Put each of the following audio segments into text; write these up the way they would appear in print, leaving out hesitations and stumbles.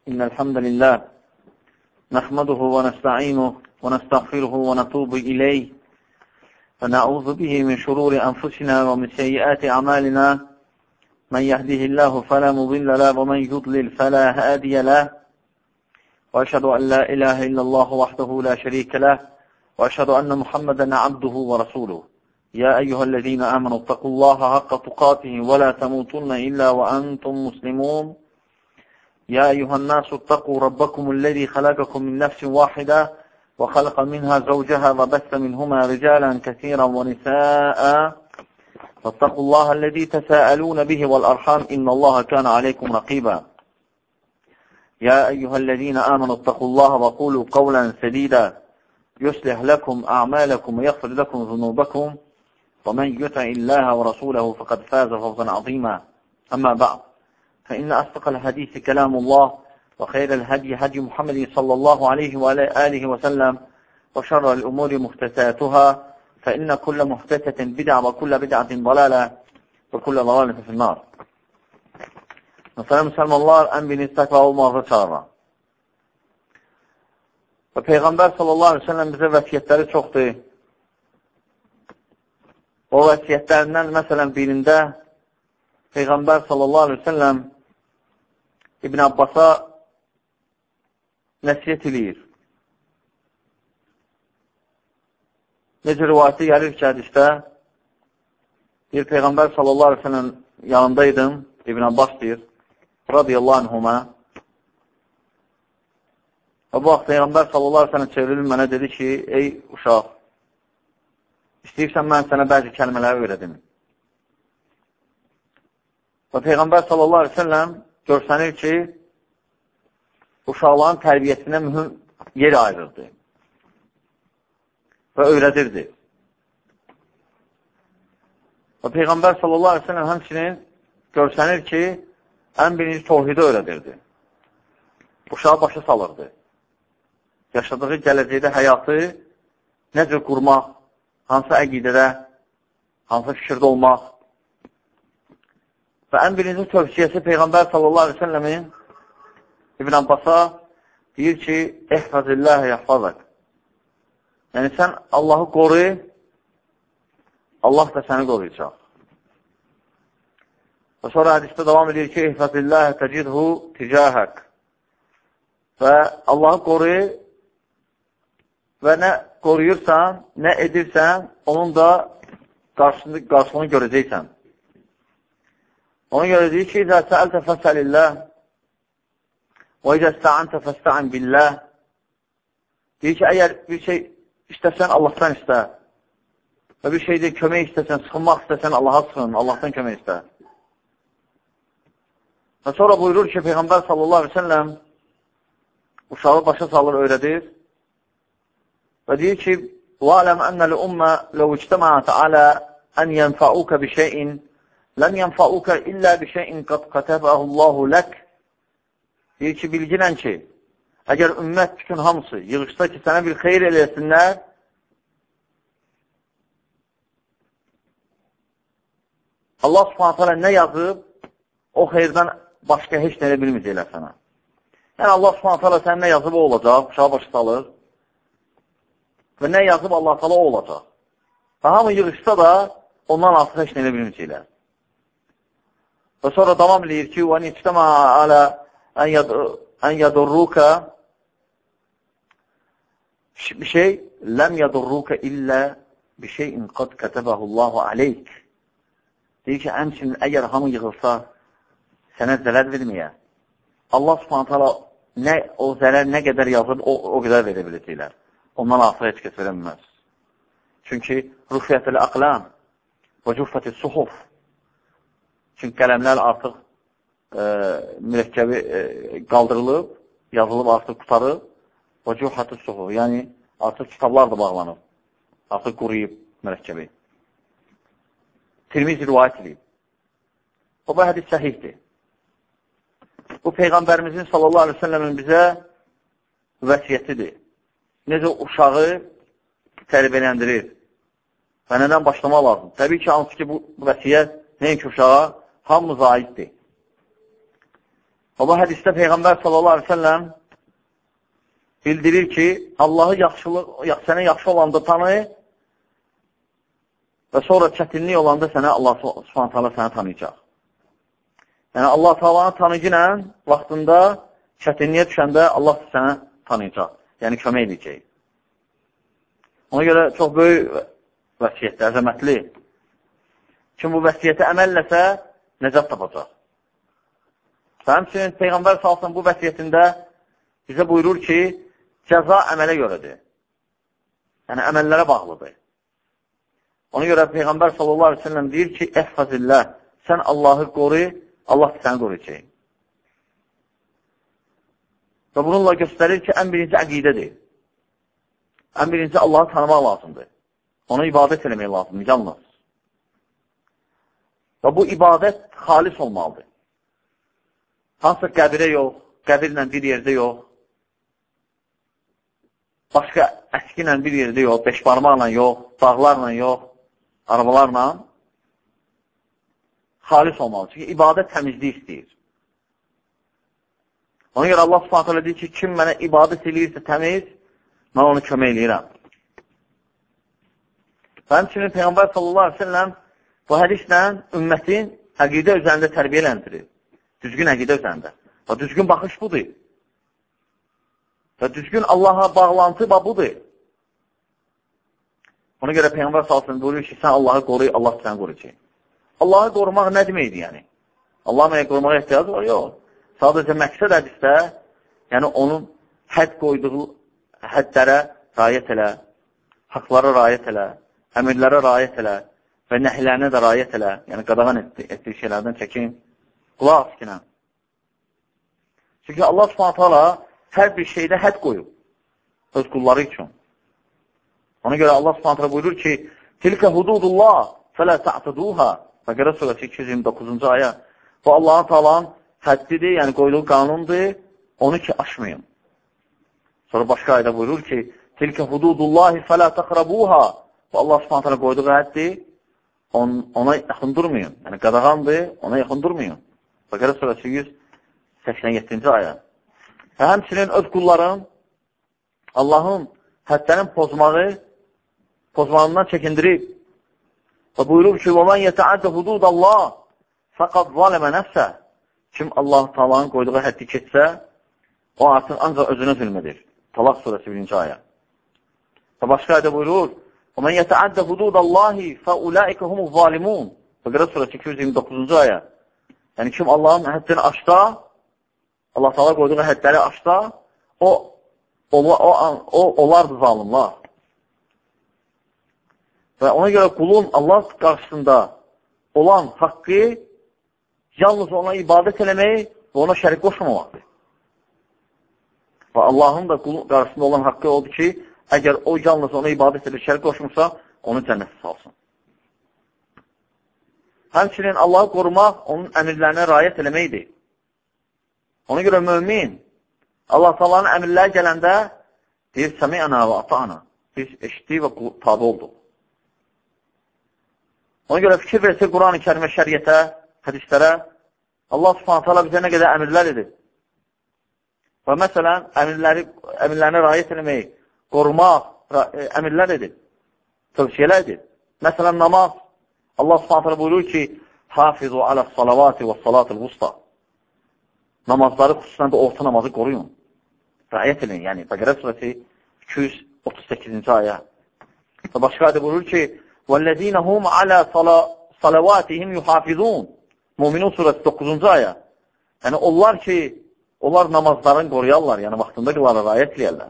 إن الحمد لله نحمده ونستعينه ونستغفره ونتوب إليه فنعوذ به من شرور أنفسنا ومن سيئات أعمالنا من يهده الله فلا مضل له ومن يضلل فلا هادي له وأشهد أن لا إله إلا الله وحده لا شريك له وأشهد أن محمدا عبده ورسوله يا أيها الذين آمنوا اتقوا الله حق تقاته ولا تموتن إلا وأنتم مسلمون يا أيها الناس اتقوا ربكم الذي خلقكم من نفس واحدة وخلق منها زوجها وبث منهما رجالا كثيرا ونساء فاتقوا الله الذي تساءلون به والأرحام إن الله كان عليكم رقيبا يا أيها الذين آمنوا اتقوا الله وقولوا قولا سديدا يصلح لكم أعمالكم ويغفر لكم ذنوبكم ومن يطع الله ورسوله فقد فاز فوزا عظيما أما بعد فإن أصدق الحديث كلام الله وخير الهدي هدي محمد صلى الله عليه وآله وسلم وشر الأمور محدثاتها فإن كل محدثة بدعة وكل بدعة ضلالة وكل ضلالة في النار. Mesela Müslümanlar ən birinci təqva olmağı çağırır. Və Peyğəmbər sallallahu aleyhi ve sellem bizə vəsiyyətləri çoxdur. O vəsiyyətlərindən məsələn birində Peyğəmbər sallallahu aleyhi ve sellem İbn Abbas'a nəsiyyət edir. Necə rivayətə gəlir ki, hədisdə bir Peyğəmbər sallallahu aleyhi ve sellem yanındaydım, İbn Abbas deyir, radiyallahu anhuma. Və bu vaxt Peyğəmbər sallallahu aleyhi ve sellem çevrilib mənə dedi ki, ey uşaq, istəyirsən mən sənə bəzi kəlmələri öyrədim. Və Peyğəmbər sallallahu aleyhi ve sellem görsənir ki, uşaqların tərbiyyəsinə mühüm yer ayırırdı və öyrədirdi. Və Peyğəmbər sallallahu aleyhi ve sellem həmçinin görsənir ki, ən birinci tohidi öyrədirdi. Uşağı başa salırdı. Yaşadığı gələcəkdə həyatı necə qurmaq, hansı əqidədə, hansı fikirdə olmaq. Və ən birinci tövsiyəsi Peyğəmbər sallallahu aleyhi ve sellemin İbn Abbas'a deyir ki, ehfazilləhə yəhfazək. Yəni, sən Allahı qoru, Allah da səni qoruyacaq. Və sonra hədisdə davam edir ki, ehfazilləhə təcidhu ticahək. Və Allahı qoru və nə qoruyursan, nə edirsən, onun da qarşılığını görəcəksən. Ona görə deyir ki, İzə səəltə fəsəlilləh və izə istəəntə fəstəən billəh. Deyir ki, əgər bir şey istəsən, Allahdan istə. Və bir şeydə kömək istəsən, sıxılmaq istəsən, Allaha sıxın, Allahdan kömək istə. Və sonra buyurur ki, Peyğəmbər sallallahu aleyhi ve sellem uşağı başa salır, öyrədir. Və deyir ki, وَعَلَمْ أَنَّ الْأُمَّ لَوْ اجْتَمَعَتْ عَلَى أَنْ يَنْفَعُوكَ بِشَيْءٍ لَمْ يَنْفَعُوكَ إِلَّا بِشَيْءٍ قَدْ كَتَبَهُ اللّٰهُ لَكَ. Deyir ki, bilginən ki, əgər ümmət bütün hamısı yığışsa ki, sənə bir xeyir eləsinlər, Allah subhanət hələ nə yazıb, o xeyirdən başqa heç nə elə bilməyəcəklər sənə. Yəni, Allah subhanət hələ sən nə yazıb, o olacaq, uşağı başa salır. Və nə yazıb, Allah təala o olacaq. Və hamı yığışsa da, ondan artıq heç nə elə bilməyəcəklər. Və sonra davam edir ki, وَنِ اِجْتَمَعَ عَلَى أَنْ يَدُرُّكَ بِشَيْءٍ لَمْ يَدُرُّكَ إِلَّا بِشَيْءٍ قَدْ كَتَبَهُ اللّٰهُ عَلَيْكَ. Deyir ki, həmçinin əgər hamı yığılsa, sənə zərər verməyə, Allah subhanət hala o zərər nə qədər yazıb, o qədər verə biləcəklər. Ondan artıq heç kəs verəməz. Çünki rufiyyətəl əqləm və cüffətəl suhuf. Çünki qələmlər artıq mürəkkəbi qaldırılıb, yazılıb, artıq qutarıb və cüffətəl suhuf. Yəni, artıq kitablar da bağlanıb. Artıq quruyub mürəkkəbi. Tirmizi rivayət edib. O, bu hədis səhihdir. Bu, Peyğəmbərimizin sallallahu aleyhi ve sellemin bizə vəsiyyətidir. Necə uşağı tərbiyələndirir və nədən başlamaq lazım? Təbii ki, hansı ki, bu vəsiyyət nəinki uşağa hamımıza aiddir. O bu hədisdə Peyğəmbər sallallahu aleyhi ve sellem bildirir ki, Allahı sənə yaxşı olanda tanı və sonra çətinlik olanda sənə Allah subhanət hala sənə tanıyacaq. Yəni, Allah Taala'nı tanıyınca vaxtında çətinliyə düşəndə Allah sənə tanıyacaq. Yəni, kömək edəcək. Ona görə çox böyük vəsiyyətdir, əzəmətli. Kim bu vəsiyyətə əməlləsə, nəcət tapacaq. Və həmçinin Peyğəmbər salsın bu vəsiyyətində bizə buyurur ki, cəza əmələ görədir. Yəni, əməllərə bağlıdır. Ona görə Peyğəmbər sallallahu aleyhi ve sellem deyir ki, ehfazillah, sən Allahı qoru, Allah səni qoruyacaq. Və bununla göstərir ki, ən birinci əqidədir. Ən birinci Allahı tanımaq lazımdır. Ona ibadət eləmək lazımdır, yalnız. Və bu ibadət xalis olmalıdır. Hansısa qəbirə yox, qəbirlə bir yerdə yox, başqa əski ilə bir yerdə yox, beşbarmaqla yox, dağlarla yox, arabalarla xalis olmalı. Çünki ibadət təmizlik istəyir. Ona görə Allah subhanət hələ deyir ki, kim mənə ibadət eləyirsə təmiz, mən onu kömək eləyirəm. Və həmçinin Peyğəmbər sallallahu aleyhi ve sellem bu hədislə ümmətin əqidə üzərində tərbiyələndirir. Düzgün əqidə üzərində. Və düzgün baxış budur. Və düzgün Allaha bağlantı budur. Ona görə Peyğəmbər sallallahu aleyhi ve sellem buyurur ki, sən Allahı qoruy, Allah səni qoruyacaq. Allahı qorumaq nə deməkdir yəni? Allah mənə qorumağa ehtiyacı var, yox. Sadəcə məqsəd hədisdə, yəni onun hədd qoyduğu həddlərə rayət elə, haqlara rayət elə, əmirlərə rayət elə və nəhlərinə də rayət elə, yəni qadağan etdiyi şeylərdən çəkin, qulaq askinə. Çünki Allah subhanət hala hər bir şeydə hədd qoyub öz qulları üçün. Ona görə Allah subhanət hala buyurur ki, tilkə hududullah fələ ta'taduha. Bəqərə surəsi 229-cu ayə. Bu Allah-u Teala'nın həddidir, yəni qoyduğu qanundur, onu ki aşmayın. Sonra başqa ayda buyurur ki, tilkə hududullahi fələ təqrabuha. Bu Allah subhanət hala qoyduğu həddir, ona yaxın durmayın. Yəni qadağandır, ona yaxın durmayın. Bəqərə surəsi 187-ci ayə. Və həmçinin öz qulların Allahın həddlərin pozmağından çəkindirib. Və buyurur ki, وَمَنْ يَتَعَدَّ حُدُودَ اللّٰهِ فَقَدْ ظَلَمَ نَفْسَهِ. Kim Allah-u Teala'nın qoyduğu həddi keçsə, o artıq ancaq özünə zülmədir. Talaq surəsi 1-ci ayə. Və başqa ayda buyurur, وَمَنْ يَتَعَدَّ حُدُودَ اللّٰهِ فَاُولَٰئِكَ هُمُ الظَّالِمُونَ. Bəqərə surəsi 229-cu ayə. Yəni kim Allahın həddini aşda, Allah Teala qoyduğu həddləri aşda, olardı zalimlar. Və ona görə qulun Allah qarşısında olan haqqı yalnız ona ibadət eləmək və ona şərik qoşmamaqdır. Və Allahın da qulun qarşısında olan haqqı odur ki, əgər o yalnız ona ibadət edir, şərik qoşmursa, onu cənnətə salsın. Həmçinin Allahı qorumaq, onun əmirlərinə rayət eləməkdir. Ona görə mömin, Allah Taala'nın əmirləri gələndə deyir, səmi'ana və ata'ana. Biz eşitdik və tabi olduq. Ona görə fikir versə Quran-ı Kərimə, şəriətə, hədislərə, Allah subhanət hala bizə nə qədər əmirlər edir. Və məsələn, əmirlərinə rayət eləmək, qorumaq, əmirlər edir, tövsiyələr edir. Məsələn, namaz, Allah subhanət hala buyurur ki, hafizu alə salavati və salatul vusta. Namazları xüsusən də orta namazı qoruyun. Rayət edin, yəni, Bəqərə surəsi 238-ci ayə. Və başqa ayda buyurur ki, وَالَّذ۪ينَ هُمْ عَلَى صَلَوَاتِهِمْ يُحَافِظُونَ. Müminun surəsi 9-cu ayə. Yəni, onlar ki, onlar namazlarını qoruyarlar, yəni vaxtında qılarlar, rayət edərlər.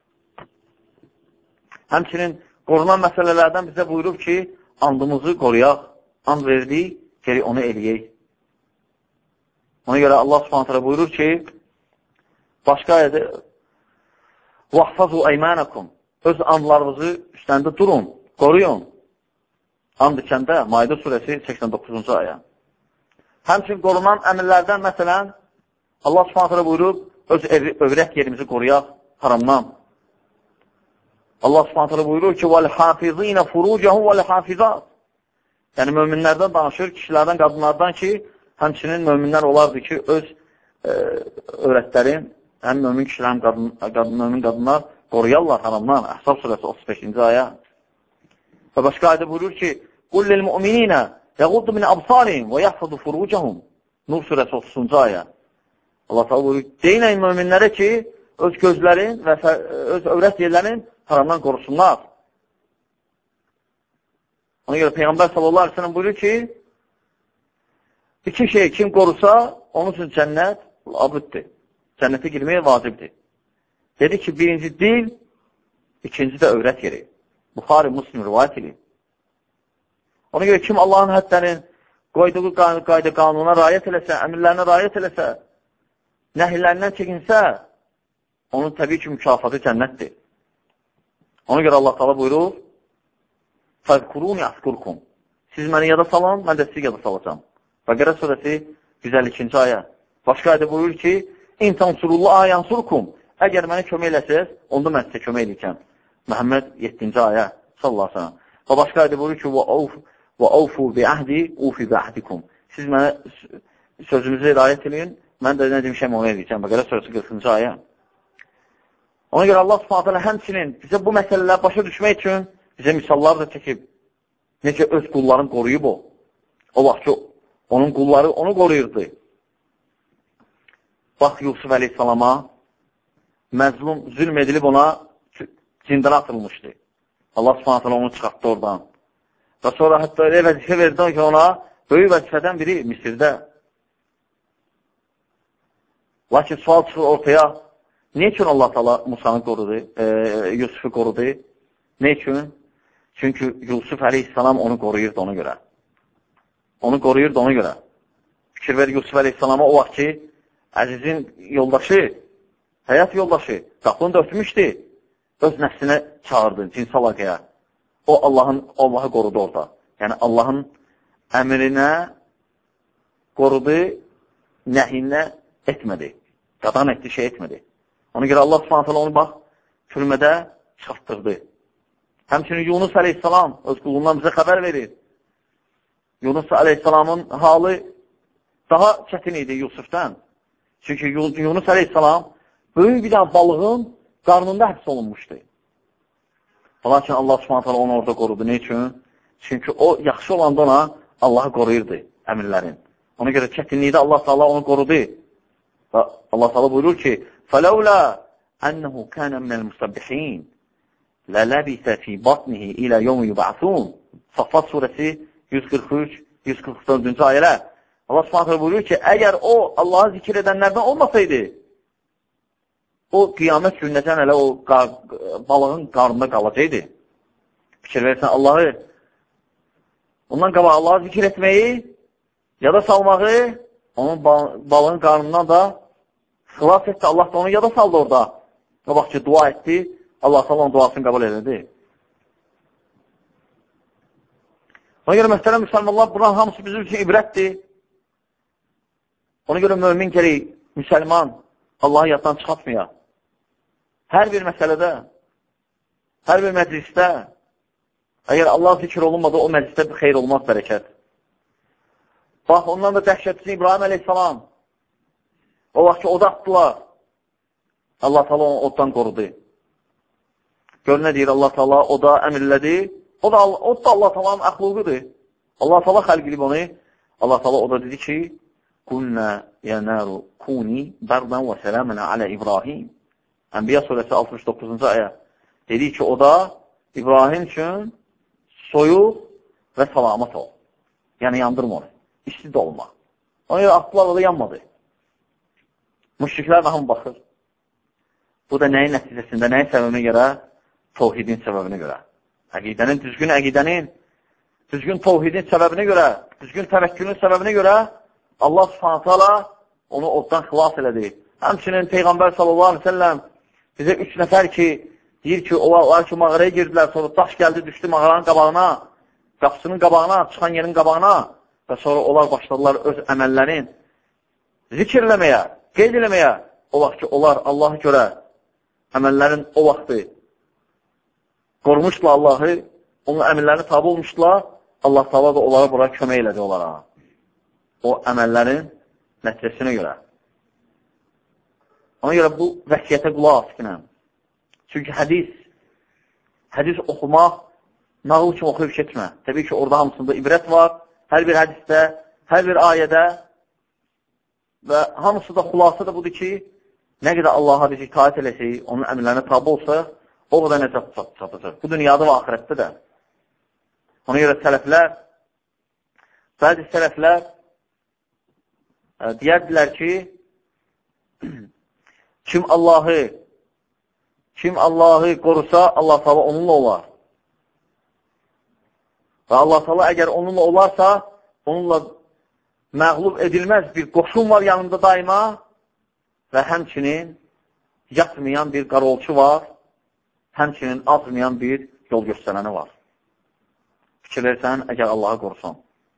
Həmçinin qorunan məsələlərdən bizə buyurub ki, andımızı qoruyaq, and verdik, geri onu eləyək. Ona görə Allah subhanətlə buyurur ki, başqa ayədə وَحْفَظُوا اَيْمَانَكُمْ. Öz andlarınızı üstəndə durun, qoruyun. And içəndə Maidə surəsi 89-cu ayə. Həmçin qorunan əmirlərdən, məsələn, Allah subhanətlə buyurub, öz övrət yerimizi qoruyaq haramdan. Allah subhanətlə buyurur ki, وَالْحَافِظِينَ فُرُوجَهُمْ وَالْحَافِظَاتِ. Yəni, möminlərdən danışır, kişilərdən, qadınlardan ki, həmçinin möminlər olardı ki, öz övrətlərin, həm mömin kişilər, həm mömin qadınlar qoruyarlar haramdan. Əhzab surəsi 35-ci ayə. Və başqa ayədə buyurur ki, قُلْ لِلْمُؤْمِنِينَ يَغُضُّ مِنْ أَبْصَارِهِمْ وَيَحْفَظُوا فُرُوجَهُمْ Nur surəsi 30-cu ayə. Allah təala buyurur, deyin ey möminlərə ki, öz gözlərin və öz övrət yerlərin haramdan qorusunlar. Ona görə Peyğəmbər sallallahu aleyhi ve sellem buyurur ki, iki şey kim qorusa, onun üçün cənnət abiddir. Cənnətə girməyə vacibdir. Dedi ki, birinci dil, ikinci də övrət yeri. Buxari, Müslim rivayət edir. Ona görə kim Allahın hədlərin qoyduğu qayda qanuna rayət eləsə, əmirlərinə rayət eləsə, nəhillərindən çəkinsə, onun təbii ki, mükafatı cənnətdir. Ona görə Allah təala buyurur, فَذْكُرُونِ أَذْكُرْكُمْ Siz məni yada salın, mən də sizi yada salacam. Bəqərə surəsi 152-ci ayə. Başqa ayədə buyurur ki, İn tansurullah yansurkum Əgər mənə kömək eləsəz, onda mən sizə kömək eləyəcəm. Məhəmməd 7-ci ayə sallallahu aleyhi ve sellem. Və başqa ayədə buyurur ki, وَأَوْفُوا بِعَهْدِ اُوفِ بِعَهْدِكُمْ Siz mənə sözünüzü rayət edin, mən də nə demişəm onu eləyəcəm. Bəqərə surəsi 40-cı ayə. Ona görə Allah subhanahu teala həmçinin bizə bu məsələləri başa düşmək üçün bizə misallar da çəkib. Necə öz qullarını qoruyub o. O vaxt ki, onun qulları onu qoruyurdu. Bax, Yusuf əleyhissalama məzlum, zülm edilib ona zindana atılmışdı. Allah subhanahu teala onu çıxartdı oradan. Və sonra hətta elə vəzifə verdi ki, ona böyük vəzifədən biri Misirdə. Lakin sual çıxır ortaya, ne üçün Allah Teala Musanı qorudu, Yusufu qorudu? Ne üçün? Çünki Yusuf əleyhissalam onu qoruyurdu ona görə. Onu qoruyurdu ona görə. Fikir ver Yusuf əleyhissalama o vaxt ki, əzizin yoldaşı, həyat yoldaşı, qapını da ötmüşdü, öz nəfsinə çağırdı, cins əlaqəyə. O Allahı qorudu orada. Yəni Allahın əmrinə qorudu, nəhinə etmədi. Qadan etdi, şey etmədi. Ona görə Allah subhanahu teala onu bax, türmədə çıxartdırdı. Həmçinin Yunus əleyhissalam öz qulundan bizə xəbər verir. Yunus əleyhissalamın halı daha çətin idi Yusufdan. Çünki Yunus əleyhissalam böyük bir dənə balığın qarnında həbs olunmuşdu. Lakin Allah subhanahu teala onu orada qorudu. Ne üçün? Çünki o yaxşı olanda ona Allahı qoruyurdu, əmirlərin. Ona görə çətinlikdə Allah Teala onu qorudu. Və Allah Teala buyurur ki, فَلَوْلَا أَنَّهُ كَانَ مِنَ الْمُسَبِّحِينَ لَلَبِثَ فِي بَطْنِهِ إِلَى يَوْمِ يُبْعَثُونَ Saffat surəsi 143-144-cü ayələr. Allah Subhanahu buyurur ki, əgər o Allahı zikir edənlərdən olmasaydı, o qiyamət günnəcən elə o balığın qarnında qalacaqdı. Fikir verirsən, Allahı, ondan qabaq Allahı zikir etməyi, yada salmağı, onun balığın qarnından da xilas etdi. Allah da onu yada saldı orada. Qabaq ki, dua etdi, Allah onun duasını qəbul edildi. Ona görə mühtərəm müsəlmanlar, buran hamısı bizim üçün ibrətdir. Ona görə mömin gəlir, müsəlman Allahı yaddan çıxartmaya. Hər bir məsələdə, hər bir məclisdə, əgər Allah zikr olunmadı, o məclisdə bir xeyr olmaz, bərəkət. Bax, ondan da dəhşətçisi İbrahim əleyhissalam, o vaxt ki, oda atdılar, Allah Teala onu oddan qorudu. Gör nə deyir Allah Teala, o da əmirlədi, o da Allah Teala'nın əxluqudur. Allah Teala xəlq edib onu, Allah Teala o da dedi ki, Qulnə yənəru kuni bərdən və sələmənə alə İbrahim. Ənbiya surəsi 69-cu ayə. Dedi ki, o da İbrahim üçün soyuq və salamat ol. Yəni, yandırma onu. İsti də olma. Ona görə atdılar, o da yanmadı. Müşriklər və hamı baxır. Bu da nəyin nəticəsində, nəyin səbəbinə görə? Tevhidin səbəbinə görə. Əqidənin, düzgün tevhidin səbəbinə görə, düzgün təvəkkülün səbəbinə görə Allah subhanahu teala onu oddan xilas elədi. Həmçinin Peyğəmbər sallallahu aleyhi ve sellem bizə 3 nəfər ki, deyir ki, onlar ki, mağaraya girdilər, sonra daş gəldi, düşdü mağaranın qabağına, qapısının qabağına, çıxan yerin qabağına və sonra onlar başladılar öz əməllərin zikirləməyə, qeyd eləməyə. O vaxt ki, onlar Allah'a görə əməllərin o vaxtı qorumuşdular Allah'ı, onun əməllərini tabi olmuşdular, Allah Teala da onlara bura kömək elədi onlara. O əməllərin nəticəsinə görə. Ona görə bu vəsiyyətə qulaq asqınəm. Çünki hədis oxumaq, nağıl kimi oxuyub keçmə. Təbii ki, orada hamısında ibrət var. Hər bir hədisdə, hər bir ayədə və hamısı da xulası da budur ki, nə qədər Allaha biz itaət eləsək, onun əmrlərinə tabi olsa, o qədər nəcət çatacaq. Bu dünyada və axirətdə də. Ona görə bəzi sələflər deyərdilər ki, kim Allahı qorusa, Allah Taala onunla olar. Və Allah Taala əgər onunla olarsa, onunla məğlub edilməz bir qoşun var yanında daima və həmçinin yatmayan bir qarolçu var, həmçinin azmayan bir yol göstərəni var. Fikir versən, əgər Allahı qorusan.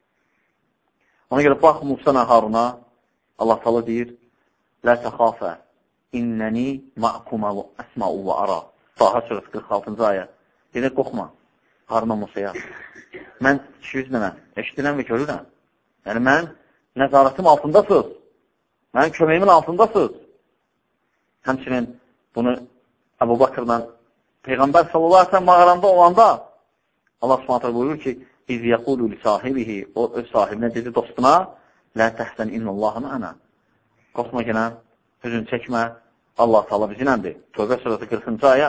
Ona görə bax Musa Haruna, Allah Taala deyir, Lə təxafə, innəni ma'kumə əsma'u və ara. Taha surəsi 46-cı ayə. Deyir, qorxma, Haruna Musaya. Mən 200 dənə eşidirəm və görürəm. Yəni, mən nəzarətim altındasınız. Mənim köməyimin altındasınız. Həmçinin bunu Əbu Bakırla Peyğəmbər sallallahu aleyhi ve sellem mağaranda olanda Allah subhanətlə buyurur ki, İz yəqulu li sahibihi, o öz sahibinə dedi dostuna, Lə təhsən innəllahı mə'ənə. Qorxma gələn, hüzün çəkmə, Allah Taala bizimlədir. Tövbə surəsi 40-cı ayə.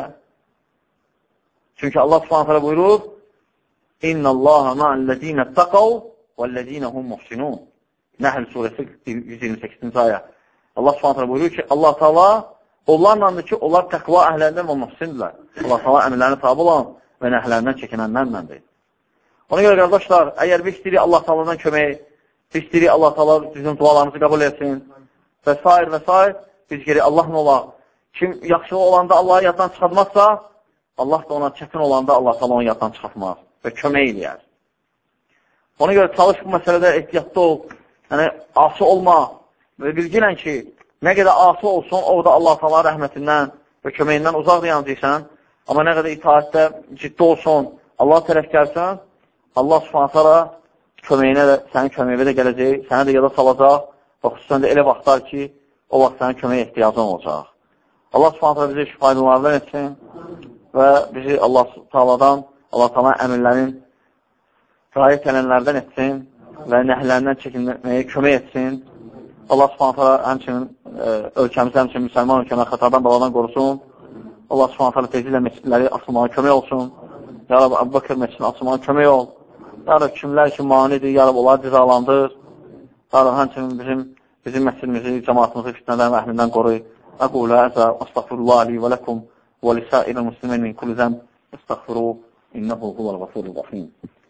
Çünki Allah subhanətlə buyurur, İnnəllahə mə'əl-ləzīnə təqav vəl-ləzīnə hum muhsinun. Nəhl surəsi 128-ci ayə. Allah subhanətlə buyurur ki, Allah Taala onlarlandır ki, onlar təqva əhlərindən və muhsindirlər. Allah Taala əmrlərini tabi olan və nəhlərindən çəkinənlərləndir. Ona görə qardaşlar, əgər biz istəyirik Allah Taala'dan kömək, biz istəyirik Allah Taala bizim dualarımızı qəbul etsin və s. biz geri Allahla olaq. Kim yaxşı olanda Allahı yaddan çıxartmazsa, Allah da ona çətin olanda Allah Taala onu yaddan çıxartmaz və kömək eləyər. Ona görə çalış bu məsələdə ehtiyatlı ol, yəni asi olma və bilgilən ki, nə qədər asi olsun, orada Allah Taala rəhmətindən və köməyindən uzaq dayanacaqsan, amma nə qədər itaətdə ciddi olsun, Allah tərəf gəlsən, Allah subhanətələ köməyinə də, sənin köməyinə də gələcək, sənə də yada salacaq və xüsusən də elə vaxtlar ki, o vaxt sənin köməyə ehtiyacın olacaq. Allah subhanətələ bizi faydalardan etsin və bizi Allah Taala'dan, Allah Taala'nın əmrlərin riayət edənlərdən etsin və nəhlərindən çəkinməyə kömək etsin. Allah subhanətələ həmçinin ölkəmizi, həmçinin müsəlman ölkəmə xətadan, baladan qorusun. Allah subhanətələ tezliklə məscidləri açılmağa kömək olsun. Ya Rabbi, Əbu Bakır məscidini açılmağa kömək ol. Ya Rabbi, kimlər ki, manidir, ya Rabbi, onları cizalandır. Ya Rabbi, həmçinin bizim məscidimizi, cəmaatımızı fitnədən və əhlindən qoruy. Əqulə əzə, əstəğfirullah li və ləkum və lisəirə müslimin min kulli zəm, əstəğfiru, innəhu huvəl qafurur rəhim.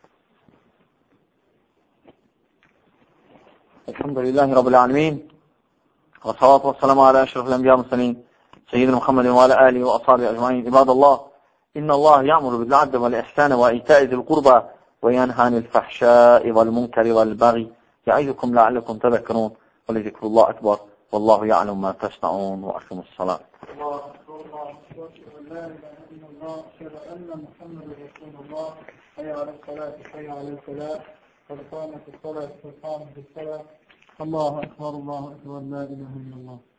Elhamdülillahi Rabbil alemin. Və salatu və selamu alə əşrafil ənbiya müsəlin, Seyyidina Muhammedin və alə əlihi və ashabi əcmain. İbadallah, İnnəllah ya'muru bil-'adli vel-ihsani və ita'i zil-qurba və yanha anil-fahşai vel-munkari vel-baghi ya'izukum la'allakum tadhakkarun və lizikrullah akbar vallahu ya'lamu ma tasna'un və aqimus-salat. Allahu ekber, Allahu ekber, la ilahe illallah.